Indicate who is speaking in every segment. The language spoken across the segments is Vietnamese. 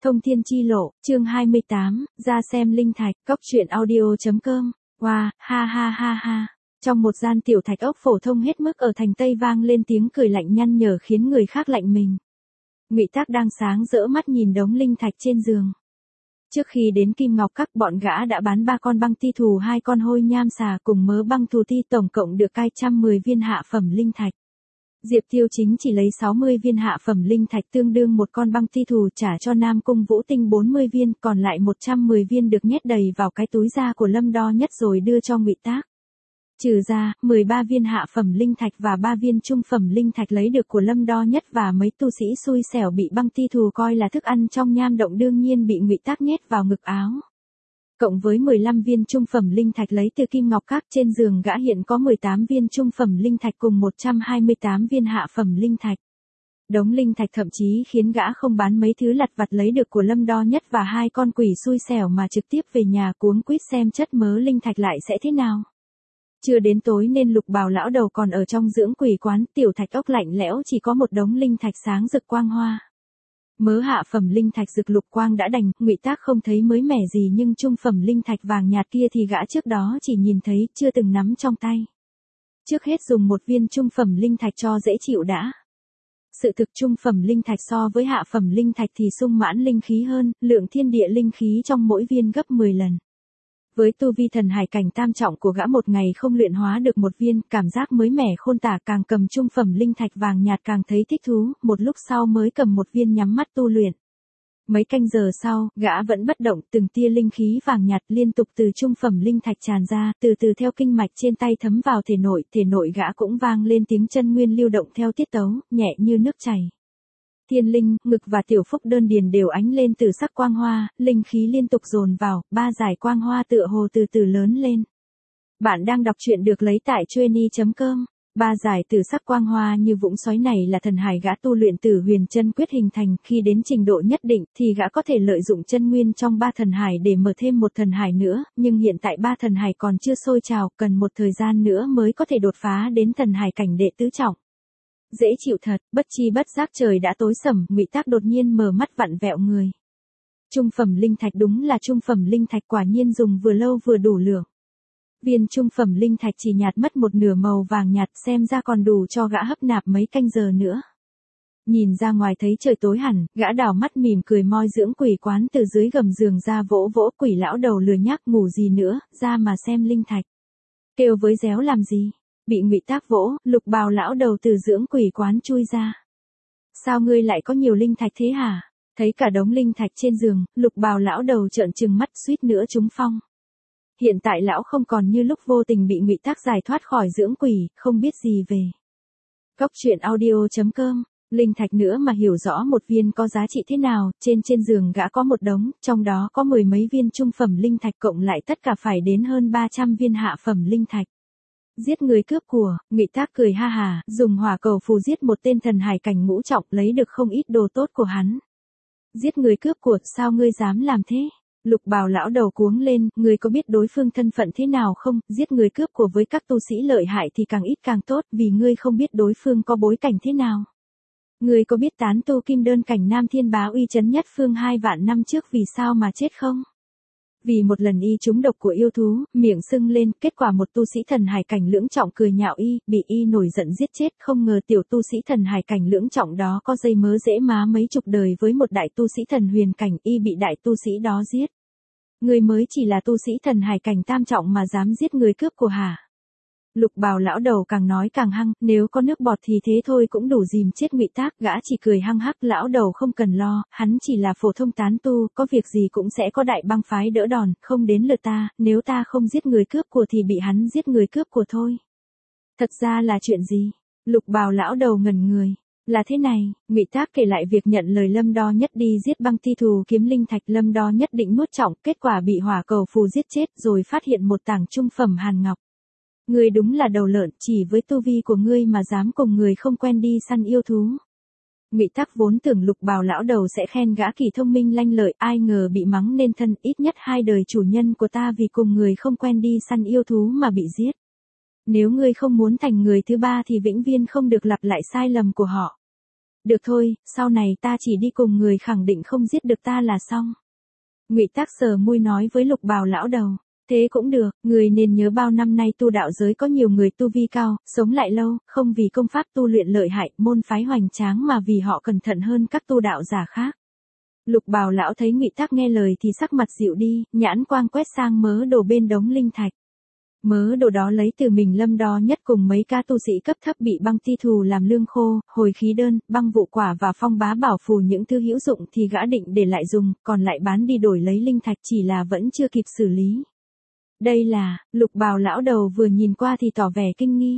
Speaker 1: Thông thiên chi lộ, chương 28, ra xem linh thạch, cóc truyện audio.com, wow, ha ha ha ha. Trong một gian tiểu thạch ốc phổ thông hết mức ở thành Tây vang lên tiếng cười lạnh nhăn nhở khiến người khác lạnh mình. Ngụy Tác đang sáng rỡ mắt nhìn đống linh thạch trên giường. Trước khi đến Kim Ngọc Các, bọn gã đã bán 3 con băng ti thù, 2 con hôi nham xà cùng mớ băng thù ti, tổng cộng được cai 110 viên hạ phẩm linh thạch. Diệp Tiêu Chính chỉ lấy 60 viên hạ phẩm linh thạch tương đương một con băng ti thù trả cho Nam Cung Vũ Tinh 40 viên, còn lại 110 viên được nhét đầy vào cái túi da của Lâm Đo Nhất rồi đưa cho Ngụy Tác. Trừ ra, 13 viên hạ phẩm linh thạch và 3 viên trung phẩm linh thạch lấy được của Lâm Đo Nhất và mấy tu sĩ xui xẻo bị băng ti thù coi là thức ăn trong nham động đương nhiên bị Ngụy Tác nhét vào ngực áo. Cộng với 15 viên trung phẩm linh thạch lấy từ Kim Ngọc Các, trên giường gã hiện có 18 viên trung phẩm linh thạch cùng 128 viên hạ phẩm linh thạch. Đống linh thạch thậm chí khiến gã không bán mấy thứ lặt vặt lấy được của Lâm Đo Nhất và 2 con quỷ xui xẻo mà trực tiếp về nhà cuống quýt xem chất mớ linh thạch lại sẽ thế nào. Chưa đến tối nên Lục Bào lão đầu còn ở trong dưỡng quỷ quán, tiểu thạch ốc lạnh lẽo chỉ có một đống linh thạch sáng rực quang hoa. Mớ hạ phẩm linh thạch rực lục quang đã đành, Ngụy Tác không thấy mới mẻ gì, nhưng trung phẩm linh thạch vàng nhạt kia thì gã trước đó chỉ nhìn thấy, chưa từng nắm trong tay. Trước hết dùng một viên trung phẩm linh thạch cho dễ chịu đã. Sự thực trung phẩm linh thạch so với hạ phẩm linh thạch thì sung mãn linh khí hơn, lượng thiên địa linh khí trong mỗi viên gấp 10 lần. Với tu vi thần hải cảnh tam trọng của gã, một ngày không luyện hóa được một viên, cảm giác mới mẻ khôn tả, càng cầm trung phẩm linh thạch vàng nhạt càng thấy thích thú, một lúc sau mới cầm một viên nhắm mắt tu luyện. Mấy canh giờ sau, gã vẫn bất động, từng tia linh khí vàng nhạt liên tục từ trung phẩm linh thạch tràn ra, từ từ theo kinh mạch trên tay thấm vào thể nội gã cũng vang lên tiếng chân nguyên lưu động theo tiết tấu, nhẹ như nước chảy. Thiên linh, ngực và tiểu phúc đơn điền đều ánh lên từ sắc quang hoa, linh khí liên tục dồn vào, 3 dải quang hoa tựa hồ từ từ lớn lên. Bạn đang đọc truyện được lấy tại trueni.com. 3 dải từ sắc quang hoa như vũng xoáy này là thần hải gã tu luyện Tử Huyền Chân Quyết hình thành, khi đến trình độ nhất định thì gã có thể lợi dụng chân nguyên trong 3 thần hải để mở thêm một thần hải nữa, nhưng hiện tại 3 thần hải còn chưa sôi trào, cần một thời gian nữa mới có thể đột phá đến thần hải cảnh đệ tứ trọng. Dễ chịu thật, bất chi bất giác trời đã tối sầm, Ngụy Tác đột nhiên mở mắt vặn vẹo người. Trung phẩm linh thạch, đúng là trung phẩm linh thạch, quả nhiên dùng vừa lâu vừa đủ lượng. Viên trung phẩm linh thạch chỉ nhạt mất một nửa màu vàng nhạt, xem ra còn đủ cho gã hấp nạp mấy canh giờ nữa. Nhìn ra ngoài thấy trời tối hẳn, gã đảo mắt mỉm cười moi dưỡng quỷ quán từ dưới gầm giường ra vỗ vỗ. Quỷ lão đầu lười nhác, ngủ gì nữa, ra mà xem linh thạch. Kêu với réo làm gì? Bị Ngụy Tác vỗ, Lục Bào lão đầu từ dưỡng quỷ quán chui ra. Sao ngươi lại có nhiều linh thạch thế hả? Thấy cả đống linh thạch trên giường, Lục Bào lão đầu trợn trừng mắt, suýt nữa trúng phong. Hiện tại lão không còn như lúc vô tình bị Ngụy Tác giải thoát khỏi dưỡng quỷ, không biết gì về. Cóc truyện audio.com. Linh thạch nữa mà hiểu rõ một viên có giá trị thế nào, trên giường gã có một đống, trong đó có 10 mấy viên trung phẩm linh thạch, cộng lại tất cả phải đến hơn 300 viên hạ phẩm linh thạch. Giết người cướp của, Ngụy Tác cười ha hà, dùng hỏa cầu phù giết một tên thần hải cảnh ngũ trọng, lấy được không ít đồ tốt của hắn. Giết người cướp của, sao ngươi dám làm thế? Lục Bào lão đầu cuống lên, ngươi có biết đối phương thân phận thế nào không? Giết người cướp của với các tu sĩ lợi hại thì càng ít càng tốt, vì ngươi không biết đối phương có bối cảnh thế nào. Ngươi có biết tán tu kim đơn cảnh Nam Thiên Bá uy chấn nhất phương 2 vạn năm trước vì sao mà chết không? Vì một lần y trúng độc của yêu thú, miệng sưng lên, kết quả một tu sĩ thần hải cảnh lưỡng trọng cười nhạo y, bị y nổi giận giết chết. Không ngờ tiểu tu sĩ thần hải cảnh lưỡng trọng đó có dây mớ rễ má mấy chục đời với một đại tu sĩ thần huyền cảnh, y bị đại tu sĩ đó giết. Người mới chỉ là tu sĩ thần hải cảnh tam trọng mà dám giết người cướp của hả? Lục Bào lão đầu càng nói càng hăng, nếu có nước bọt thì thế thôi cũng đủ dìm chết Ngụy Tác. Gã chỉ cười hăng hắc, lão đầu không cần lo, hắn chỉ là phổ thông tán tu, có việc gì cũng sẽ có đại bang phái đỡ đòn, không đến lượt ta, nếu ta không giết người cướp của thì bị hắn giết người cướp của thôi. Thật ra là chuyện gì? Lục Bào lão đầu ngẩn người. Là thế này, Ngụy Tác kể lại việc nhận lời Lâm Đo Nhất đi giết băng ti thù kiếm linh thạch. Lâm Đo Nhất định nuốt trọng, kết quả bị hỏa cầu phù giết chết, rồi phát hiện một tảng trung phẩm hàn ngọc. Ngươi đúng là đầu lợn, chỉ với tu vi của ngươi mà dám cùng người không quen đi săn yêu thú. Ngụy Tác vốn tưởng Lục Bào lão đầu sẽ khen gã kỳ thông minh lanh lợi, ai ngờ bị mắng nên thân, ít nhất 2 đời chủ nhân của ta vì cùng người không quen đi săn yêu thú mà bị giết. Nếu ngươi không muốn thành người thứ ba thì vĩnh viễn không được lặp lại sai lầm của họ. Được thôi, sau này ta chỉ đi cùng người khẳng định không giết được ta là xong. Ngụy Tác sờ môi nói với Lục Bào lão đầu. Thế cũng được, người nên nhớ bao năm nay tu đạo giới có nhiều người tu vi cao, sống lại lâu, không vì công pháp tu luyện lợi hại, môn phái hoành tráng mà vì họ cẩn thận hơn các tu đạo giả khác. Lục Bào lão thấy Ngụy Tác nghe lời thì sắc mặt dịu đi, nhãn quang quét sang mớ đồ bên đống linh thạch. Mớ đồ đó lấy từ mình Lâm đo nhất cùng mấy ca tu sĩ cấp thấp bị băng ti thù làm lương khô, hồi khí đơn, băng vụ quả và phong bá bảo phù những thứ hữu dụng thì gã định để lại dùng, còn lại bán đi đổi lấy linh thạch chỉ là vẫn chưa kịp xử lý. Đây là, Lục Bào lão đầu vừa nhìn qua thì tỏ vẻ kinh nghi.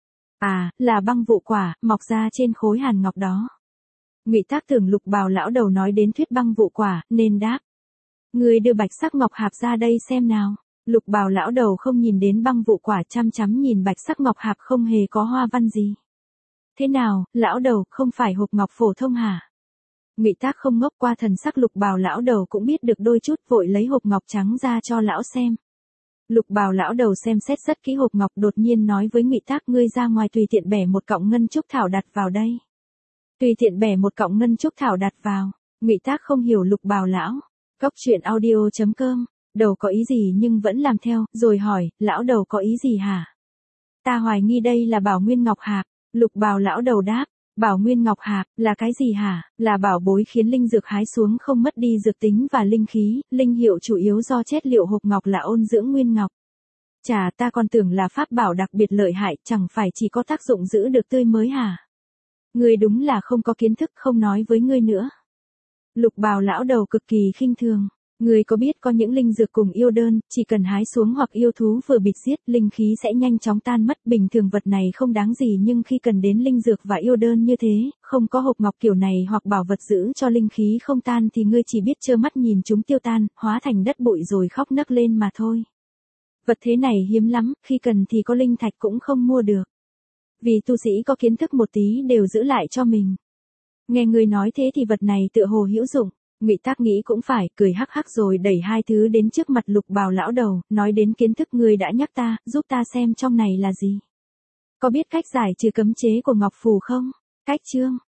Speaker 1: À, là băng vụ quả, mọc ra trên khối hàn ngọc đó. Ngụy Tác tưởng Lục Bào lão đầu nói đến thuyết băng vụ quả, nên đáp. Người đưa bạch sắc ngọc hạp ra đây xem nào. Lục Bào lão đầu không nhìn đến băng vụ quả, chăm chăm nhìn bạch sắc ngọc hạp không hề có hoa văn gì. Thế nào, lão đầu, không phải hộp ngọc phổ thông hả? Ngụy Tác không ngốc, qua thần sắc Lục Bào lão đầu cũng biết được đôi chút, vội lấy hộp ngọc trắng ra cho lão xem. Lục Bào lão đầu xem xét rất kỹ hộp ngọc, đột nhiên nói với Ngụy Tác, ngươi ra ngoài tùy tiện bẻ một cọng ngân trúc thảo đặt vào đây. Tùy tiện bẻ một cọng ngân trúc thảo đặt vào. Ngụy Tác không hiểu Lục Bào lão. Cốc truyện audio.com. Đầu có ý gì nhưng vẫn làm theo, rồi hỏi, lão đầu có ý gì hả? Ta hoài nghi đây là Bảo Nguyên Ngọc Hạp. Lục Bào lão đầu đáp. Bảo Nguyên Ngọc Hạp, là cái gì hả? Là bảo bối khiến linh dược hái xuống không mất đi dược tính và linh khí, linh hiệu chủ yếu do chất liệu hộp ngọc là ôn dưỡng nguyên ngọc. Chà, ta còn tưởng là pháp bảo đặc biệt lợi hại, chẳng phải chỉ có tác dụng giữ được tươi mới hả? Ngươi đúng là không có kiến thức, không nói với ngươi nữa. Lục Bào lão đầu cực kỳ khinh thường. Ngươi có biết có những linh dược cùng yêu đơn, chỉ cần hái xuống hoặc yêu thú vừa bịt giết, linh khí sẽ nhanh chóng tan mất. Bình thường vật này không đáng gì nhưng khi cần đến linh dược và yêu đơn như thế, không có hộp ngọc kiểu này hoặc bảo vật giữ cho linh khí không tan thì ngươi chỉ biết trơ mắt nhìn chúng tiêu tan, hóa thành đất bụi rồi khóc nấc lên mà thôi. Vật thế này hiếm lắm, khi cần thì có linh thạch cũng không mua được. Vì tu sĩ có kiến thức một tí đều giữ lại cho mình. Nghe ngươi nói thế thì vật này tựa hồ hữu dụng. Ngụy Tác nghĩ cũng phải, cười hắc hắc rồi đẩy hai thứ đến trước mặt Lục Bào lão đầu, nói đến kiến thức ngươi đã nhắc ta, giúp ta xem trong này là gì. Có biết cách giải trừ cấm chế của Ngọc Phù không? Cách chương